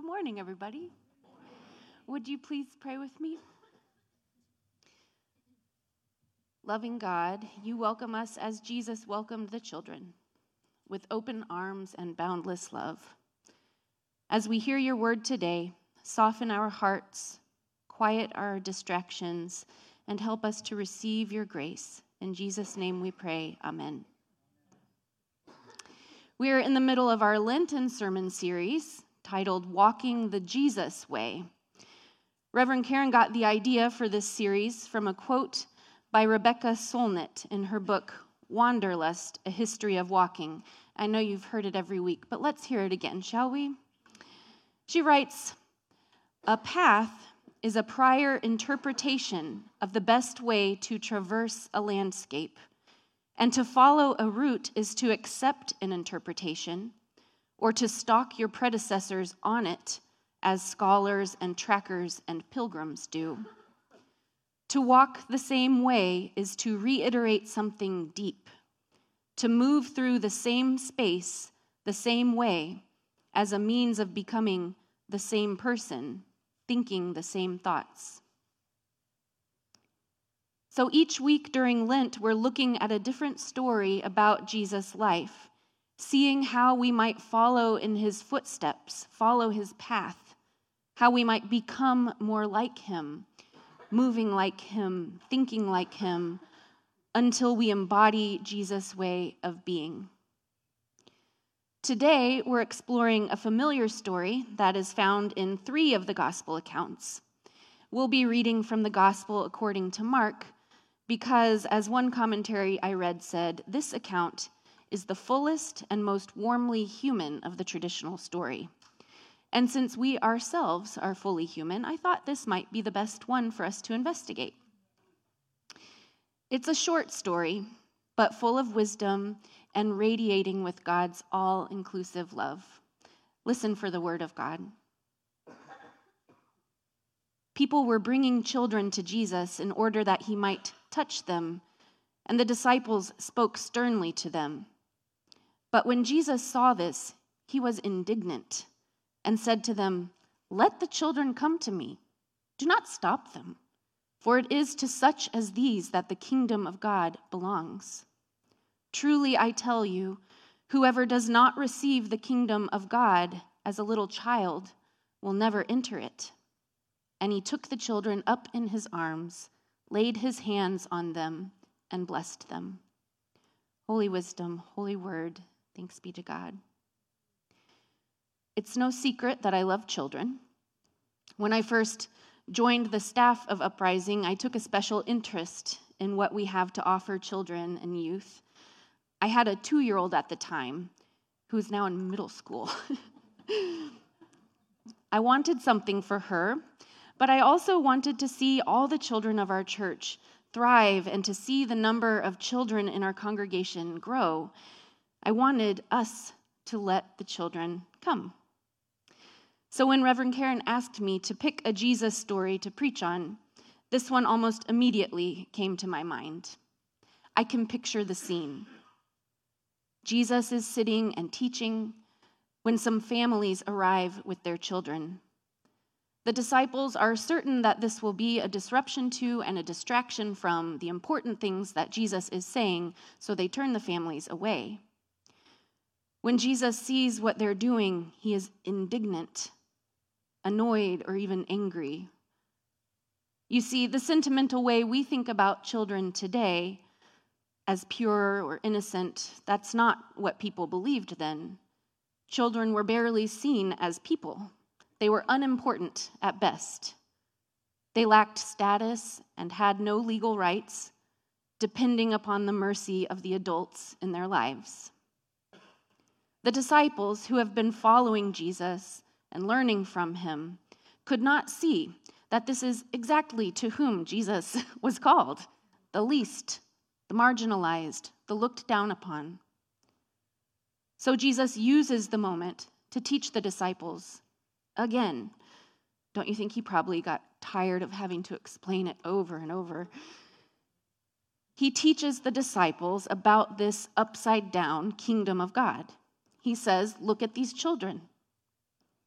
Good morning, everybody. Would you please pray with me? Loving God, you welcome us as Jesus welcomed the children, with open arms and boundless love. As we hear your word today, soften our hearts, quiet our distractions, and help us to receive your grace. In Jesus' name we pray, amen. We are in the middle of our Lenten sermon series titled Walking the Jesus Way. Reverend Karen got the idea for this series from a quote by Rebecca Solnit in her book, Wanderlust, A History of Walking. I know you've heard it every week, but let's hear it again, shall we? She writes, "A path is a prior interpretation of the best way to traverse a landscape, and to follow a route is to accept an interpretation, or to stalk your predecessors on it, as scholars and trackers and pilgrims do. To walk the same way is to reiterate something deep, to move through the same space the same way as a means of becoming the same person, thinking the same thoughts." So each week during Lent, we're looking at a different story about Jesus' life, seeing how we might follow in his footsteps, follow his path, how we might become more like him, moving like him, thinking like him, until we embody Jesus' way of being. Today, we're exploring a familiar story that is found in 3 of the gospel accounts. We'll be reading from the gospel according to Mark, because as one commentary I read said, this account is the fullest and most warmly human of the traditional story. And since we ourselves are fully human, I thought this might be the best one for us to investigate. It's a short story, but full of wisdom and radiating with God's all-inclusive love. Listen for the word of God. People were bringing children to Jesus in order that he might touch them, and the disciples spoke sternly to them. But when Jesus saw this, he was indignant and said to them, "Let the children come to me. Do not stop them, for it is to such as these that the kingdom of God belongs. Truly, I tell you, whoever does not receive the kingdom of God as a little child will never enter it." And he took the children up in his arms, laid his hands on them, and blessed them. Holy wisdom, holy word, thanks be to God. It's no secret that I love children. When I first joined the staff of Uprising, I took a special interest in what we have to offer children and youth. I had a 2-year-old at the time, who's now in middle school. I wanted something for her, but I also wanted to see all the children of our church thrive and to see the number of children in our congregation grow. I wanted us to let the children come. So when Reverend Karen asked me to pick a Jesus story to preach on, this one almost immediately came to my mind. I can picture the scene. Jesus is sitting and teaching when some families arrive with their children. The disciples are certain that this will be a disruption to and a distraction from the important things that Jesus is saying, so they turn the families away. When Jesus sees what they're doing, he is indignant, annoyed, or even angry. You see, the sentimental way we think about children today as pure or innocent, that's not what people believed then. Children were barely seen as people. They were unimportant at best. They lacked status and had no legal rights, depending upon the mercy of the adults in their lives. The disciples who have been following Jesus and learning from him could not see that this is exactly to whom Jesus was called, the least, the marginalized, the looked down upon. So Jesus uses the moment to teach the disciples again. Don't you think he probably got tired of having to explain it over and over? He teaches the disciples about this upside-down kingdom of God. He says, look at these children.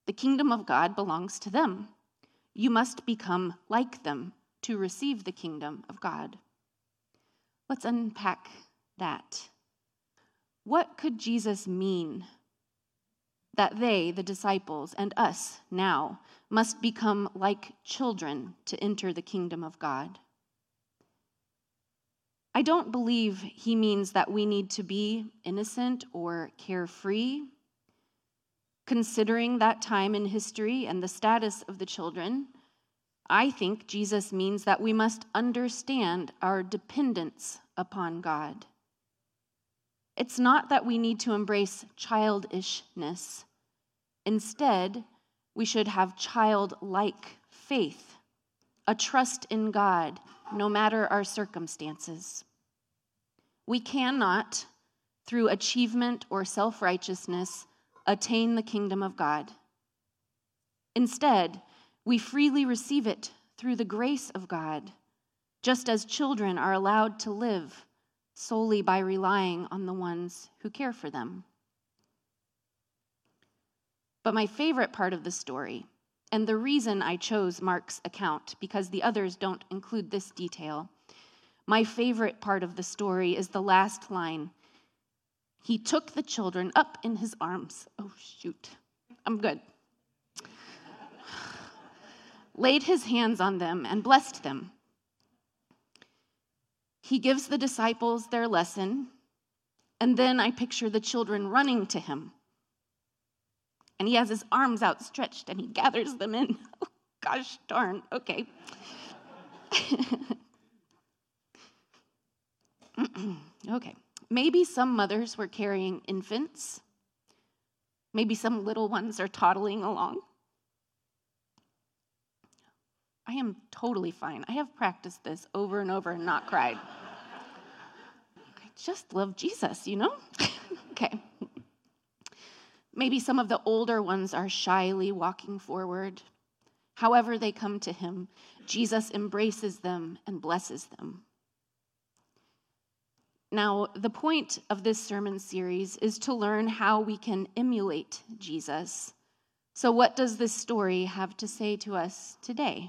The kingdom of God belongs to them. You must become like them to receive the kingdom of God. Let's unpack that. What could Jesus mean that they, the disciples, and us now must become like children to enter the kingdom of God? I don't believe he means that we need to be innocent or carefree. Considering that time in history and the status of the children, I think Jesus means that we must understand our dependence upon God. It's not that we need to embrace childishness. Instead, we should have childlike faith, a trust in God, no matter our circumstances. We cannot, through achievement or self-righteousness, attain the kingdom of God. Instead, we freely receive it through the grace of God, just as children are allowed to live solely by relying on the ones who care for them. But my favorite part of the story, and the reason I chose Mark's account, because the others don't include this detail, my favorite part of the story is the last line. He took the children up in his arms. Oh, shoot. I'm good. Laid his hands on them and blessed them. He gives the disciples their lesson, and then I picture the children running to him. And he has his arms outstretched and he gathers them in. Oh, gosh darn, okay. Okay, maybe some mothers were carrying infants. Maybe some little ones are toddling along. I am totally fine. I have practiced this over and over and not cried. I just love Jesus, you know? Okay. Maybe some of the older ones are shyly walking forward. However they come to him, Jesus embraces them and blesses them. Now, the point of this sermon series is to learn how we can emulate Jesus. So what does this story have to say to us today?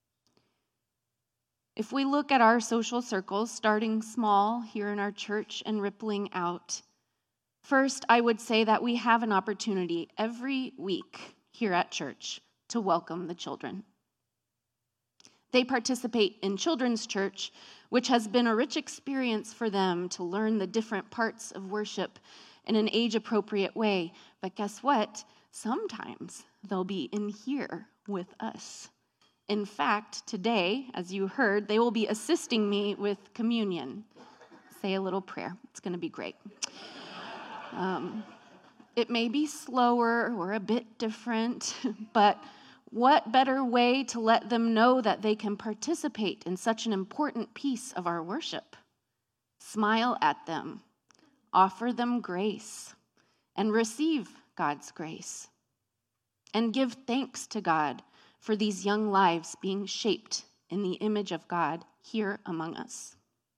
If we look at our social circles, starting small here in our church and rippling out, first, I would say that we have an opportunity every week here at church to welcome the children. They participate in children's church, which has been a rich experience for them to learn the different parts of worship in an age-appropriate way. But guess what? Sometimes they'll be in here with us. In fact, today, as you heard, they will be assisting me with communion. Say a little prayer. It's going to be great. It may be slower or a bit different, but what better way to let them know that they can participate in such an important piece of our worship? Smile at them, offer them grace, and receive God's grace. And give thanks to God for these young lives being shaped in the image of God here among us.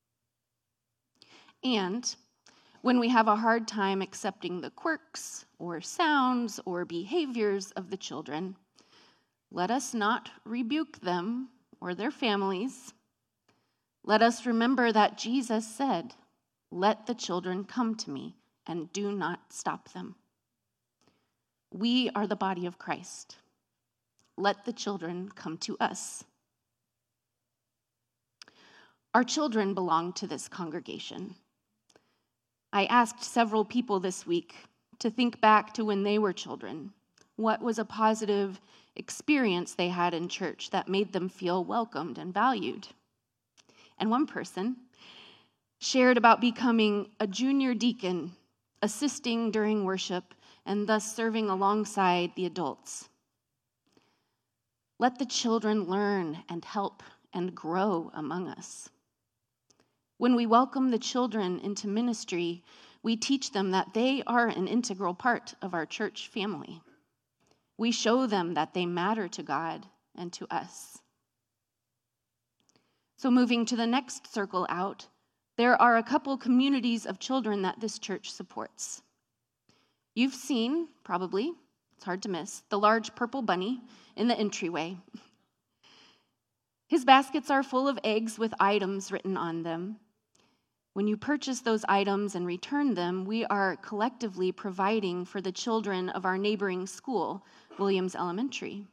And when we have a hard time accepting the quirks or sounds or behaviors of the children, let us not rebuke them or their families. Let us remember that Jesus said, "Let the children come to me and do not stop them." We are the body of Christ. Let the children come to us. Our children belong to this congregation. I asked several people this week to think back to when they were children. What was a positive experience they had in church that made them feel welcomed and valued? And one person shared about becoming a junior deacon, assisting during worship, and thus serving alongside the adults. Let the children learn and help and grow among us. When we welcome the children into ministry, we teach them that they are an integral part of our church family. We show them that they matter to God and to us. So moving to the next circle out, there are a couple communities of children that this church supports. You've seen, probably, it's hard to miss, the large purple bunny in the entryway. His baskets are full of eggs with items written on them. When you purchase those items and return them, we are collectively providing for the children of our neighboring school, Williams Elementary.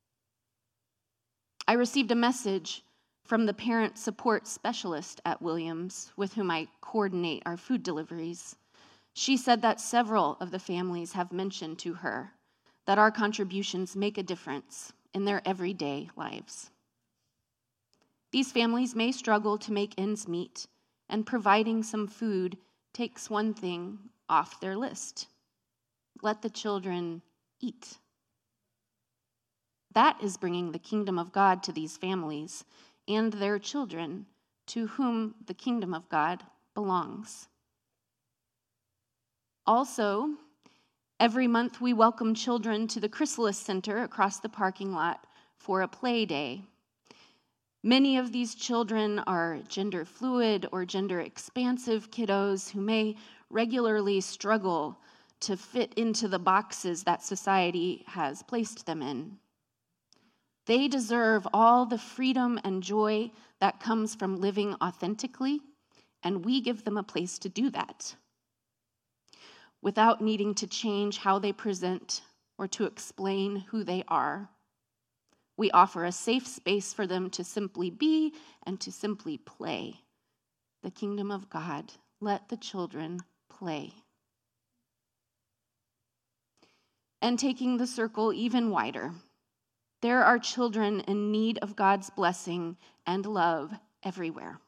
I received a message from the parent support specialist at Williams, with whom I coordinate our food deliveries. She said that several of the families have mentioned to her that our contributions make a difference in their everyday lives. These families may struggle to make ends meet, and providing some food takes one thing off their list. Let the children eat. That is bringing the kingdom of God to these families and their children, to whom the kingdom of God belongs. Also, every month we welcome children to the Chrysalis Center across the parking lot for a play day. Many of these children are gender fluid or gender expansive kiddos who may regularly struggle to fit into the boxes that society has placed them in. They deserve all the freedom and joy that comes from living authentically, and we give them a place to do that without needing to change how they present or to explain who they are. We offer a safe space for them to simply be and to simply play. The kingdom of God. Let the children play. And taking the circle even wider, there are children in need of God's blessing and love everywhere.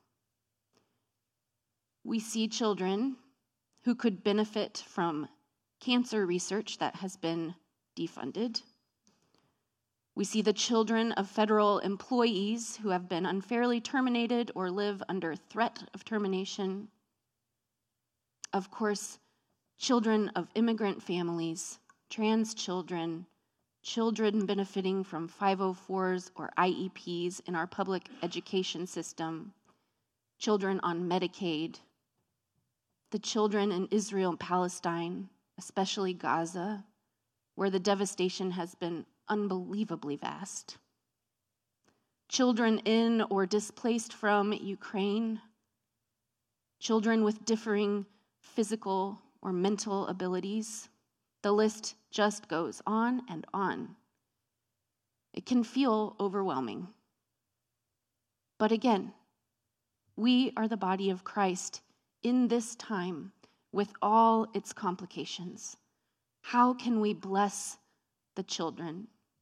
We see children who could benefit from cancer research that has been defunded. We see the children of federal employees who have been unfairly terminated or live under threat of termination. Of course, children of immigrant families, trans children, children benefiting from 504s or IEPs in our public education system, children on Medicaid, the children in Israel and Palestine, especially Gaza, where the devastation has been unbelievably vast. Children in or displaced from Ukraine, children with differing physical or mental abilities. The list just goes on and on. It can feel overwhelming. But again, we are the body of Christ in this time with all its complications. How can we bless the children?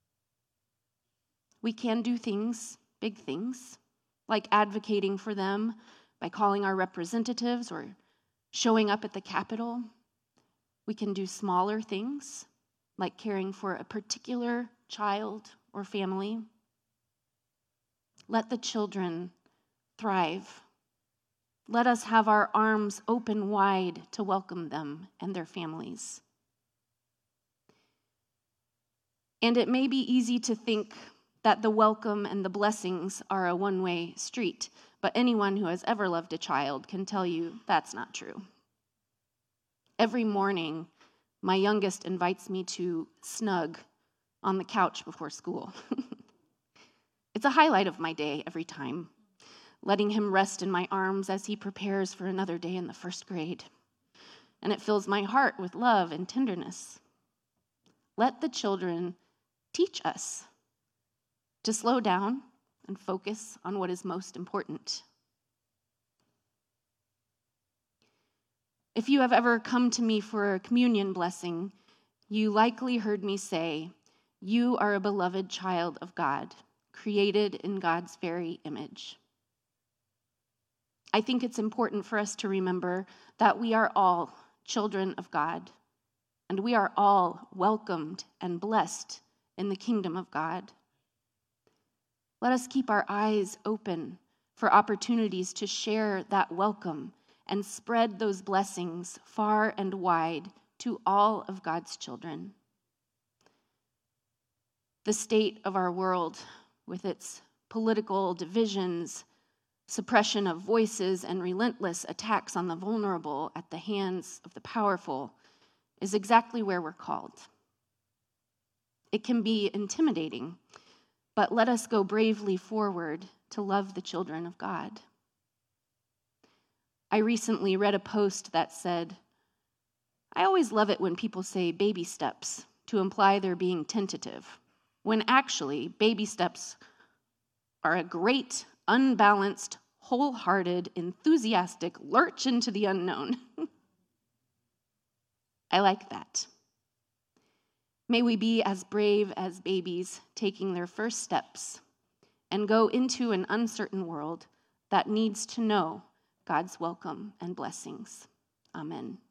We can do things, big things, like advocating for them by calling our representatives or showing up at the Capitol. We can do smaller things, like caring for a particular child or family. Let the children thrive. Let us have our arms open wide to welcome them and their families. And it may be easy to think that the welcome and the blessings are a one-way street, but anyone who has ever loved a child can tell you that's not true. Every morning, my youngest invites me to snug on the couch before school. It's a highlight of my day every time, letting him rest in my arms as he prepares for another day in the first grade. And it fills my heart with love and tenderness. Let the children teach us to slow down and focus on what is most important. If you have ever come to me for a communion blessing, you likely heard me say, "You are a beloved child of God, created in God's very image." I think it's important for us to remember that we are all children of God, and we are all welcomed and blessed in the kingdom of God. Let us keep our eyes open for opportunities to share that welcome and spread those blessings far and wide to all of God's children. The state of our world, with its political divisions, suppression of voices, and relentless attacks on the vulnerable at the hands of the powerful, is exactly where we're called. It can be intimidating, but let us go bravely forward to love the children of God. I recently read a post that said, "I always love it when people say baby steps to imply they're being tentative, when actually baby steps are a great, unbalanced, wholehearted, enthusiastic lurch into the unknown." I like that. May we be as brave as babies taking their first steps and go into an uncertain world that needs to know God's welcome and blessings. Amen.